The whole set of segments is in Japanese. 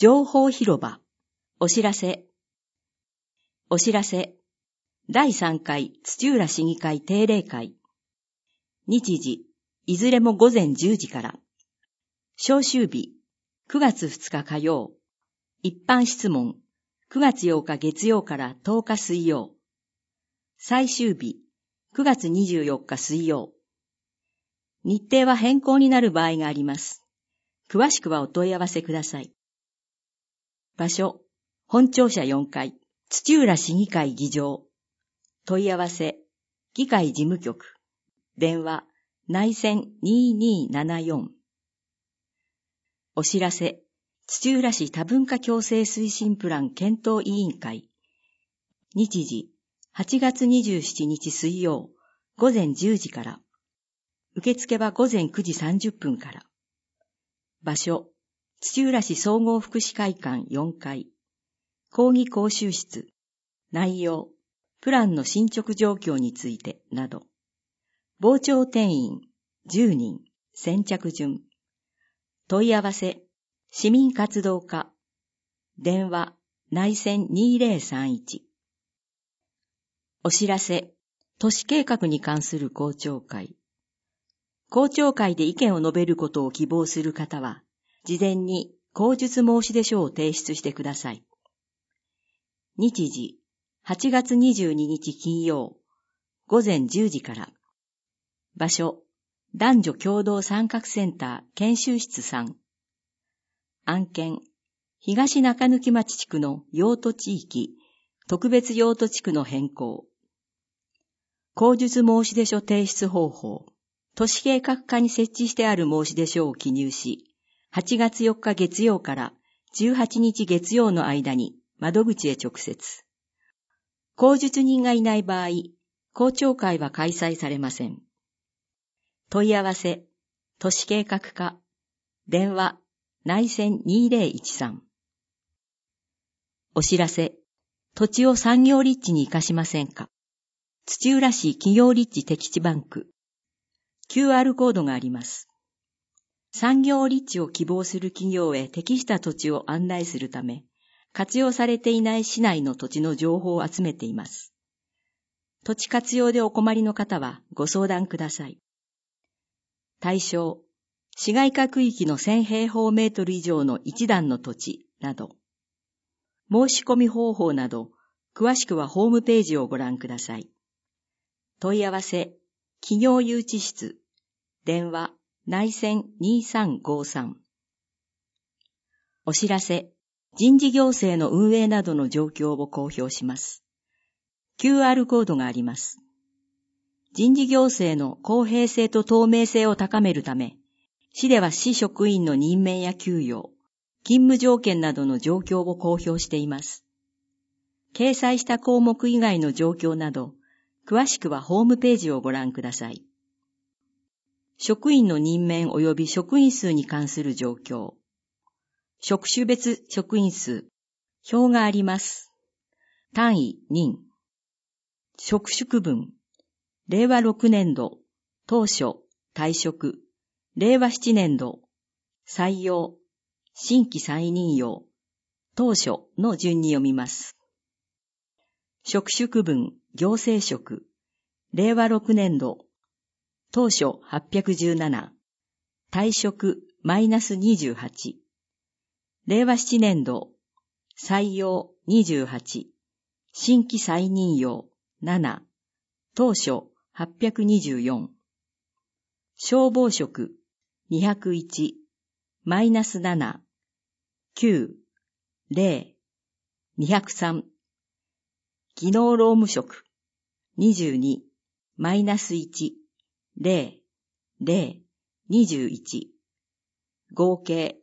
情報広場。お知らせ。第3回土浦市議会定例会。日時、いずれも午前10時から。召集日、9月2日火曜。一般質問、9月8日月曜から10日水曜。最終日、9月24日水曜。日程は変更になる場合があります。詳しくはお問い合わせください。場所、本庁舎4階、土浦市議会議場。問い合わせ、議会事務局。電話、内線2274。お知らせ、土浦市多文化共生推進プラン検討委員会。日時、8月27日水曜、午前10時から。受付は午前9時30分から。場所、土浦市総合福祉会館4階。講義講習室。内容、プランの進捗状況についてなど。傍聴定員10人、先着順。問い合わせ、市民活動課。電話、内線2031。お知らせ、都市計画に関する公聴会。公聴会で意見を述べることを希望する方は、事前に口述申出書を提出してください。日時、8月22日金曜、午前10時から。場所、男女共同参画センター研修室3。案件、東中貫町地区の用途地域、特別用途地区の変更。口述申出書提出方法。都市計画課に設置してある申出書を記入し、8月4日月曜から18日月曜の間に窓口へ直接。口述人がいない場合、公聴会は開催されません。問い合わせ、都市計画課、電話、内線2013。お知らせ、土地を産業立地に活かしませんか？土浦市企業立地適地バンク。QR コードがあります。産業立地を希望する企業へ適した土地を案内するため、活用されていない市内の土地の情報を集めています。土地活用でお困りの方はご相談ください。対象、市街化区域の1000平方メートル以上の一段の土地など。申し込み方法など、詳しくはホームページをご覧ください。問い合わせ、企業誘致室、電話、内線2353。お知らせ、人事行政の運営などの状況を公表します。QR コードがあります。人事行政の公平性と透明性を高めるため、市では市職員の任命や給与、勤務条件などの状況を公表しています。掲載した項目以外の状況など、詳しくはホームページをご覧ください。職員の任免及び職員数に関する状況。職種別職員数。表があります。単位任。職種区分。令和6年度、当初、退職。令和7年度、採用。新規再任用。当初の順に読みます。職種区分、行政職。令和6年度、当初817。退職-28。令和7年度、採用28。新規再任用7。当初824。消防職201。-7。9。0。203。技能労務職22。-1。0。0。21。合計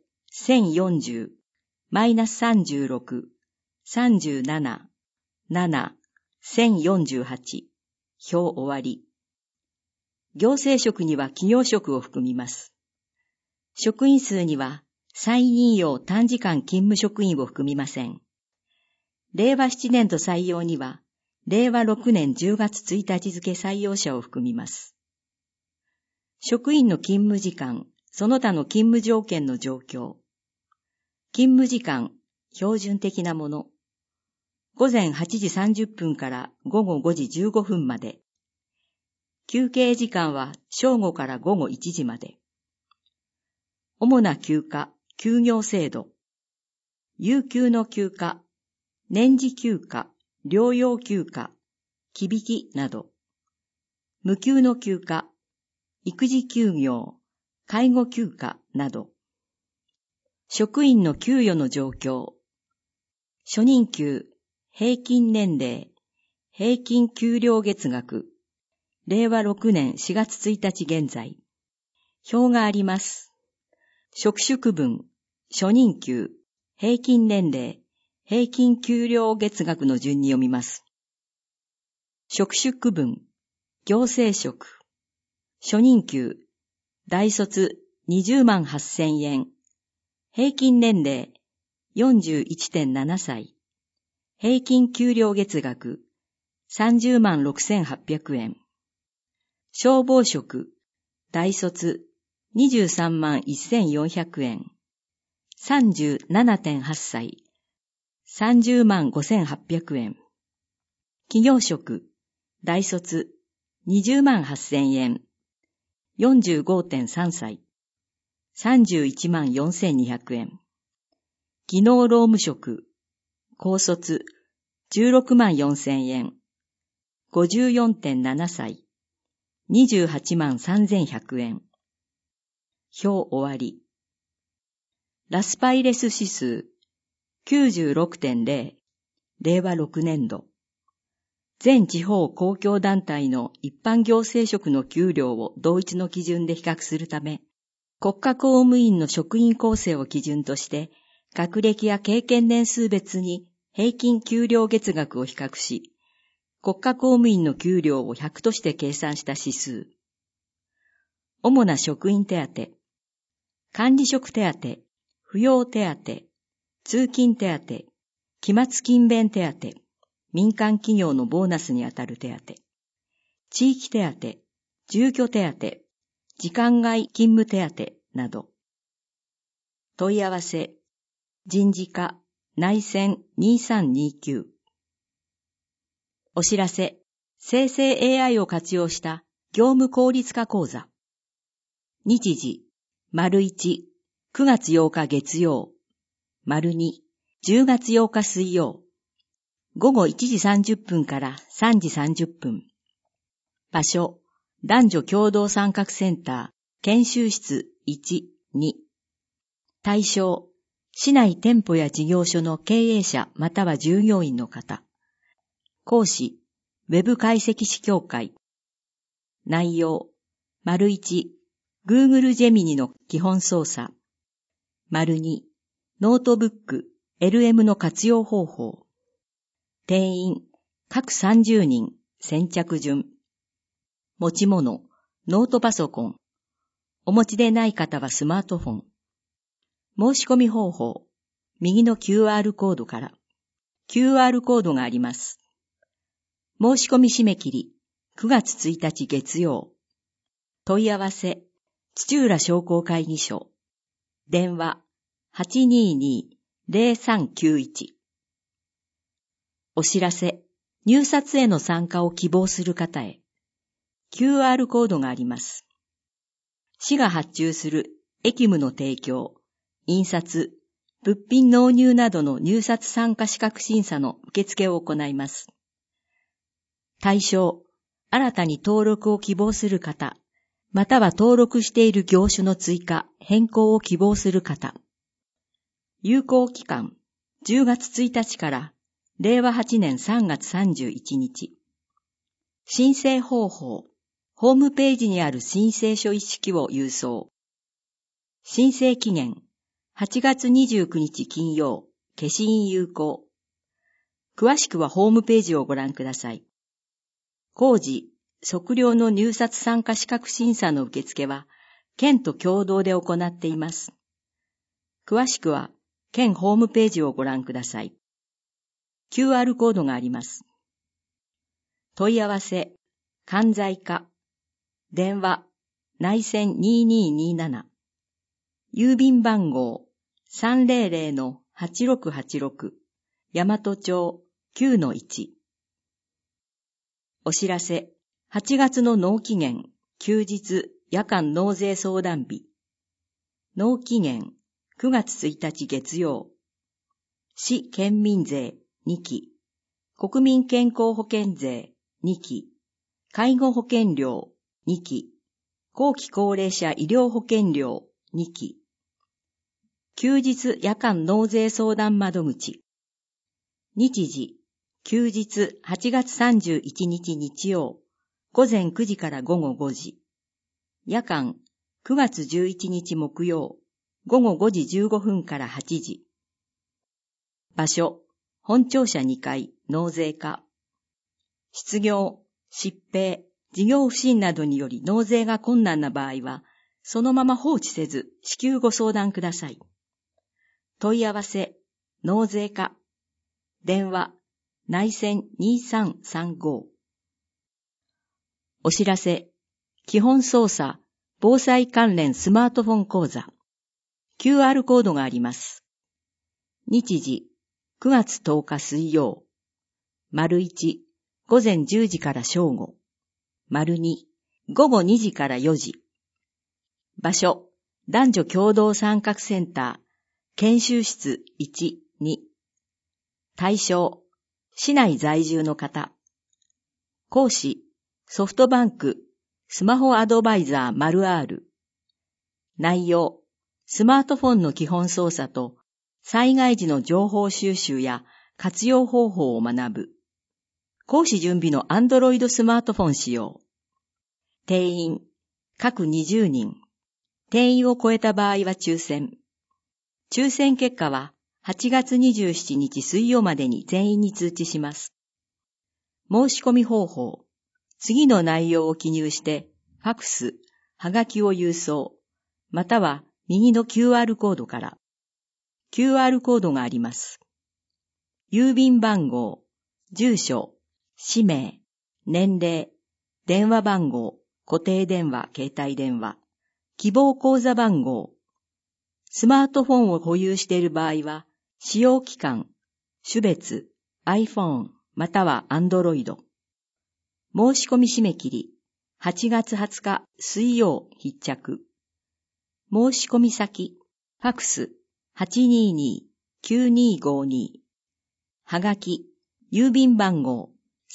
1040。-36。37。7。1048。表終わり。行政職には企業職を含みます。職員数には再任用短時間勤務職員を含みません。令和7年度採用には、令和6年10月1日付採用者を含みます。職員の勤務時間、その他の勤務条件の状況。 勤務時間、標準的なもの。午前8時30分から午後5時15分まで。休憩時間は正午から午後1時まで。主な休暇、休業制度。有給の休暇、年次休暇、療養休暇、忌引きなど。無給の休暇、育児休業、介護休暇など。職員の給与の状況。初任給、平均年齢、平均給料月額。令和6年4月1日現在。表があります。職種区分、初任給、平均年齢、平均給料月額の順に読みます。職種区分、行政職。初任給、大卒20万8000円。平均年齢 41.7 歳。平均給料月額30万6800円。消防職、大卒23万1400円。37.8 歳。30万5800円。企業職、大卒20万8000円。45.3 歳。31万4200円。技能労務職、高卒、16万4000円。54.7 歳。28万3100円。表終わり。ラスパイレス指数、96.0、令和6年度。全地方公共団体の一般行政職の給料を同一の基準で比較するため、国家公務員の職員構成を基準として、学歴や経験年数別に平均給料月額を比較し、国家公務員の給料を100として計算した指数。主な職員手当、管理職手当、扶養手当、通勤手当、期末勤勉手当、民間企業のボーナスにあたる手当、地域手当、住居手当、時間外勤務手当など。問い合わせ、人事課内線2329。お知らせ、生成 AI を活用した業務効率化講座。日時、1、9月8日月曜、2、10月8日水曜。午後1時30分から3時30分。場所、男女共同参画センター、研修室1、2。対象、市内店舗や事業所の経営者または従業員の方。講師、ウェブ解析士協会。内容、1、Google ジェミニの基本操作。2、ノートブック、LM の活用方法。定員、各30人、先着順。持ち物、ノートパソコン。お持ちでない方はスマートフォン。申し込み方法、右の QR コードから。QR コードがあります。申し込み締め切り、9月1日月曜。問い合わせ、土浦商工会議所。電話、822-0391。お知らせ、入札への参加を希望する方へ。QR コードがあります。市が発注する役務の提供、印刷、物品納入などの入札参加資格審査の受付を行います。対象、新たに登録を希望する方、または登録している業種の追加、変更を希望する方。有効期間、10月1日から令和8年3月31日。申請方法、ホームページにある申請書一式を郵送。申請期限、8月29日金曜、消印有効。詳しくはホームページをご覧ください。工事、測量の入札参加資格審査の受付は、県と共同で行っています。詳しくは、県ホームページをご覧ください。QR コードがあります。問い合わせ、関西課。電話、内線2227。郵便番号、 300-8686 大和町 9-1。お知らせ、8月の納期限、休日、夜間納税相談日。納期限、9月1日月曜。市県民税2期、国民健康保険税2期、介護保険料2期、後期高齢者医療保険料2期。休日夜間納税相談窓口。日時、休日8月31日日曜、午前9時から午後5時。夜間、9月11日木曜、午後5時15分から8時。場所、本庁舎2階、納税課。失業、疾病、事業不振などにより納税が困難な場合は、そのまま放置せず、至急ご相談ください。問い合わせ、納税課。電話、内線2335。お知らせ、基本操作、防災関連スマートフォン講座。QR コードがあります。日時、9月10日水曜。1、午前10時から正午。2、午後2時から4時。場所、男女共同参画センター、研修室1、2。対象、市内在住の方。講師、ソフトバンク、スマホアドバイザー ○R。内容、スマートフォンの基本操作と、災害時の情報収集や活用方法を学ぶ。講師準備の Android スマートフォン使用。定員、各20人。定員を超えた場合は抽選。抽選結果は8月27日水曜までに全員に通知します。申し込み方法。次の内容を記入して、ファクス、はがきを郵送、または右の QR コードから。QR コードがあります。郵便番号、住所、氏名、年齢、電話番号、固定電話、携帯電話、希望口座番号。スマートフォンを保有している場合は、使用期間、種別、iPhone または Android。申し込み締め切り、8月20日水曜必着。申し込み先、ファクス 822-9252。はがき、郵便番号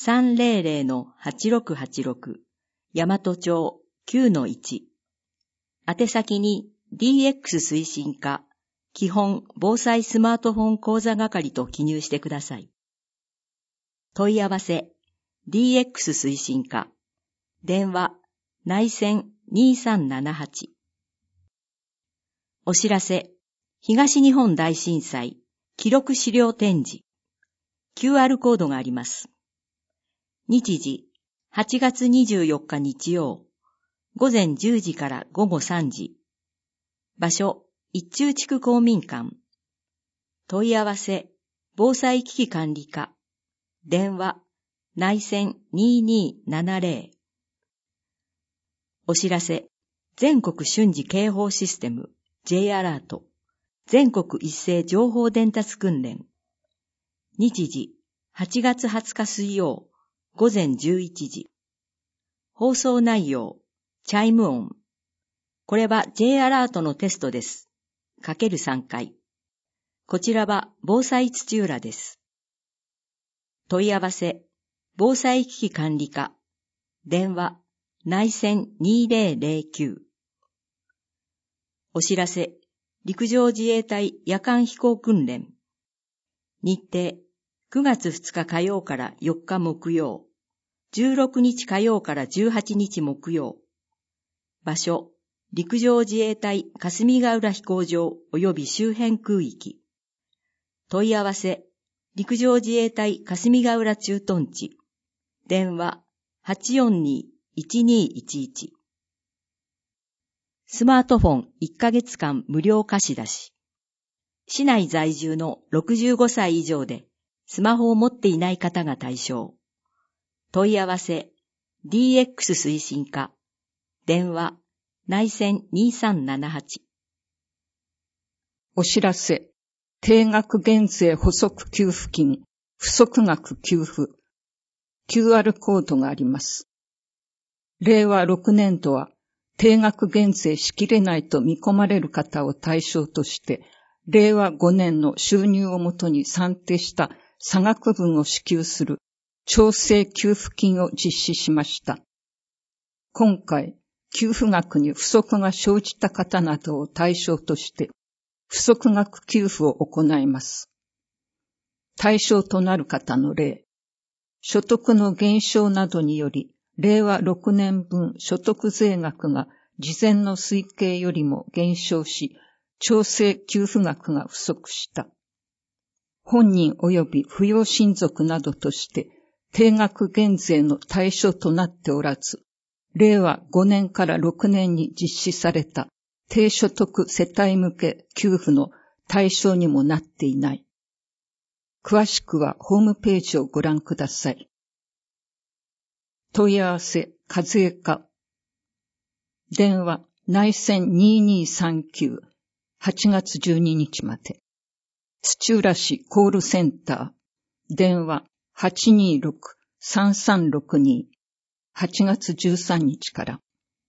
300-8686 大和町 9-1。宛先に DX 推進課基本防災スマートフォン講座係と記入してください。問い合わせ DX 推進課電話内線2378。お知らせ、東日本大震災記録資料展示。QR コードがあります。日時、8月24日日曜、午前10時から午後3時。場所、一中地区公民館。問い合わせ、防災危機管理課。電話、内線2270。お知らせ、全国瞬時警報システム J アラート全国一斉情報伝達訓練。日時、8月20日水曜、午前11時。放送内容、チャイム音。これは J アラートのテストです。かける3回。こちらは防災土浦です。問い合わせ、防災危機管理課。電話、内線2009。お知らせ、陸上自衛隊夜間飛行訓練。日程、9月2日火曜から4日木曜。16日火曜から18日木曜。場所、陸上自衛隊霞ヶ浦飛行場及び周辺空域。問い合わせ、陸上自衛隊霞ヶ浦駐屯地。電話、842-1211。スマートフォン1ヶ月間無料貸し出し。市内在住の65歳以上でスマホを持っていない方が対象。問い合わせ、DX 推進課。電話、内線2378。 お知らせ、定額減税補足給付金、不足額給付、QR コードがあります。令和6年度は、定額減税しきれないと見込まれる方を対象として、令和5年の収入をもとに算定した差額分を支給する調整給付金を実施しました。今回、給付額に不足が生じた方などを対象として、不足額給付を行います。対象となる方の例、所得の減少などにより、令和6年分所得税額が事前の推計よりも減少し、調整給付額が不足した。本人及び扶養親族などとして定額減税の対象となっておらず、令和5年から6年に実施された低所得世帯向け給付の対象にもなっていない。詳しくはホームページをご覧ください。問い合わせ、課税課。電話、内線2239、8月12日まで。土浦市コールセンター。電話、826-3362、8月13日から。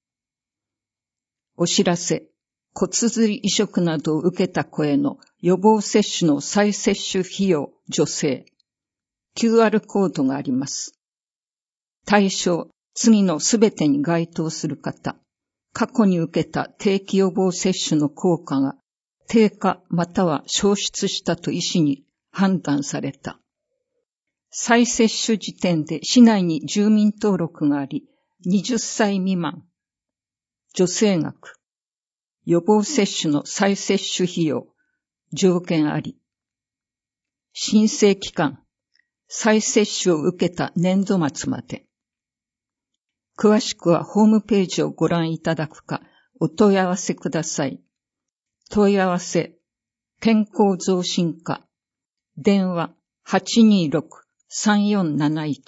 お知らせ、骨髄移植などを受けた子への予防接種の再接種費用助成。QR コードがあります。対象、次のすべてに該当する方。過去に受けた定期予防接種の効果が低下または消失したと医師に判断された。再接種時点で市内に住民登録があり、20歳未満。助成額。予防接種の再接種費用。条件あり。申請期間。再接種を受けた年度末まで。詳しくはホームページをご覧いただくか、お問い合わせください。問い合わせ、健康増進課。電話、826-3471。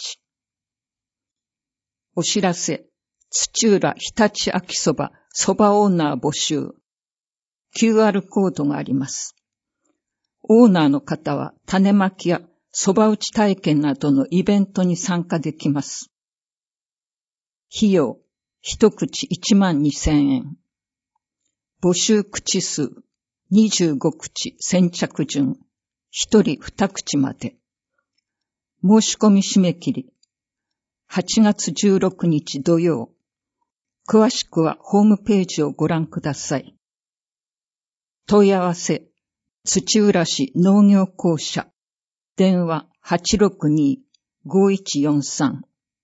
お知らせ、土浦日立秋そば、そばオーナー募集。QR コードがあります。オーナーの方は種まきやそば打ち体験などのイベントに参加できます。費用、一口12,000円。募集口数、25口先着順、一人2口まで。申し込み締め切り、8月16日土曜。詳しくはホームページをご覧ください。問い合わせ、土浦市農業公社。電話862-5143。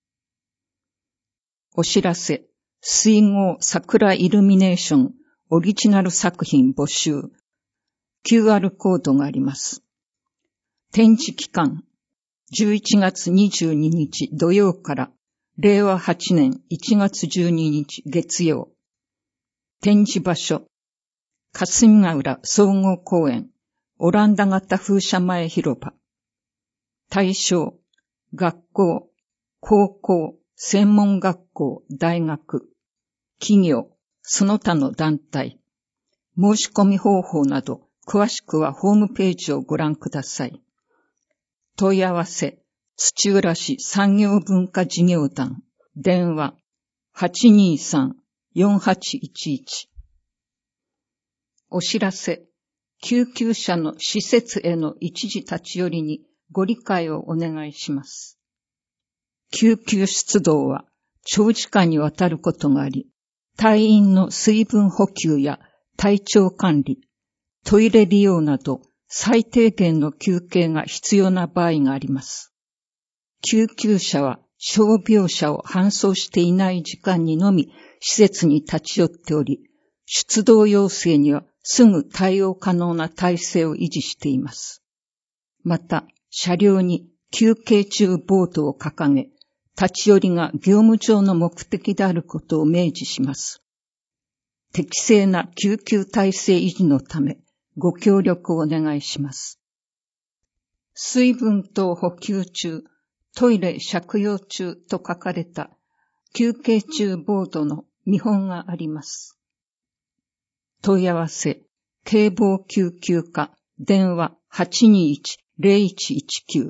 お知らせ、水郷桜イルミネーションオリジナル作品募集。QR コードがあります。展示期間、11月22日土曜から令和8年1月12日月曜。展示場所、霞ヶ浦総合公園オランダ型風車前広場。対象、学校、高校、専門学校、大学、企業、その他の団体、申し込み方法など、詳しくはホームページをご覧ください。問い合わせ、土浦市産業文化事業団、電話、823-4811。お知らせ、救急車の施設への一時立ち寄りにご理解をお願いします。救急出動は長時間にわたることがあり、隊員の水分補給や体調管理、トイレ利用など最低限の休憩が必要な場合があります。救急車は傷病者を搬送していない時間にのみ施設に立ち寄っており、出動要請にはすぐ対応可能な体制を維持しています。また、車両に休憩中ボードを掲げ、立ち寄りが業務上の目的であることを明示します。適正な救急体制維持のため、ご協力をお願いします。水分等補給中、トイレ借用中と書かれた休憩中ボードの見本があります。問い合わせ、 警棒救急課、電話 821-0119。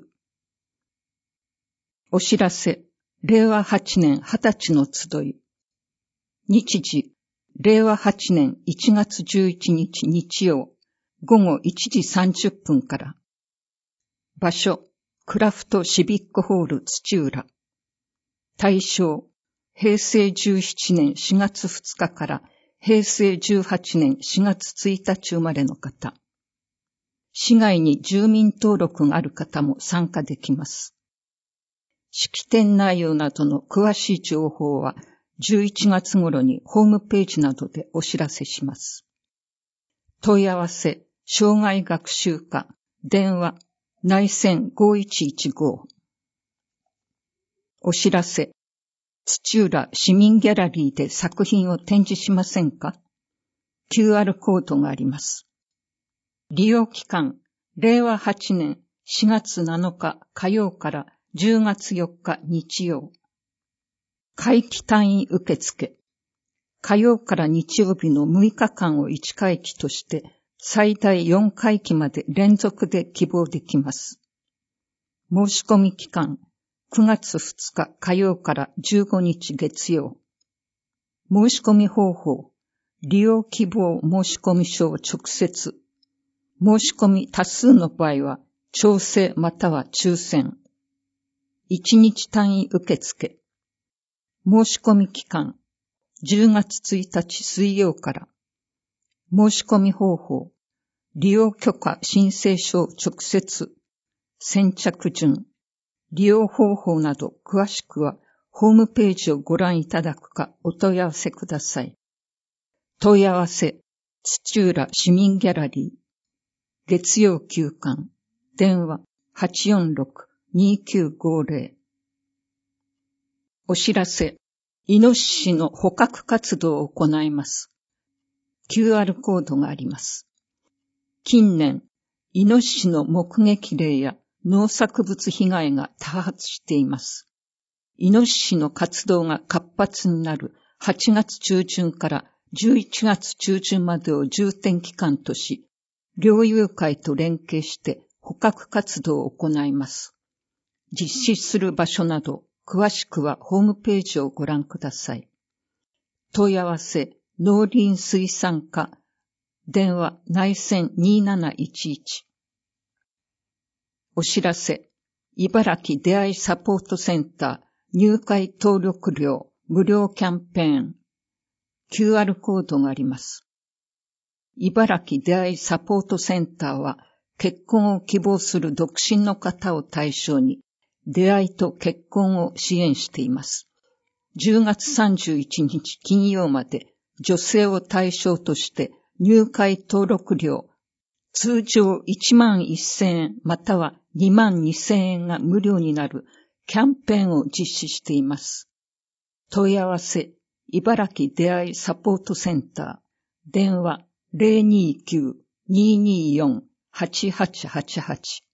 お知らせ、令和8年20歳の集い。日時、令和8年1月11日日曜、午後1時30分から。場所、クラフトシビックホール土浦。対象、平成17年4月2日から平成18年4月1日生まれの方。市外に住民登録がある方も参加できます。式典内容などの詳しい情報は11月頃にホームページなどでお知らせします。問い合わせ、障害学習課、電話、内線5115。お知らせ、土浦市民ギャラリーで作品を展示しませんか？ QR コードがあります。利用期間、令和8年4月7日火曜から10月4日日曜。会期単位受付。火曜から日曜日の6日間を1会期として最大4会期まで連続で希望できます。申し込み期間、9月2日火曜から15日月曜。申し込み方法、利用希望申し込み書を直接。申し込み多数の場合は、調整または抽選。1日単位受付。申し込み期間、10月1日水曜から。申し込み方法、利用許可申請書を直接。先着順。利用方法など詳しくはホームページをご覧いただくかお問い合わせください。問い合わせ、土浦市民ギャラリー。月曜休館。電話 846-2950。お知らせ、イノシシの捕獲活動を行います。QR コードがあります。近年、イノシシの目撃例や農作物被害が多発しています。イノシシの活動が活発になる8月中旬から11月中旬までを重点期間とし、猟友会と連携して捕獲活動を行います。実施する場所など、詳しくはホームページをご覧ください。問い合わせ、農林水産課、電話内線2711。お知らせ、茨城出会いサポートセンター入会登録料無料キャンペーン。QR コードがあります。茨城出会いサポートセンターは結婚を希望する独身の方を対象に出会いと結婚を支援しています。10月31日金曜まで女性を対象として入会登録料通常11,000円または22,000円が無料になるキャンペーンを実施しています。問い合わせ、茨城出会いサポートセンター、電話 029-224-8888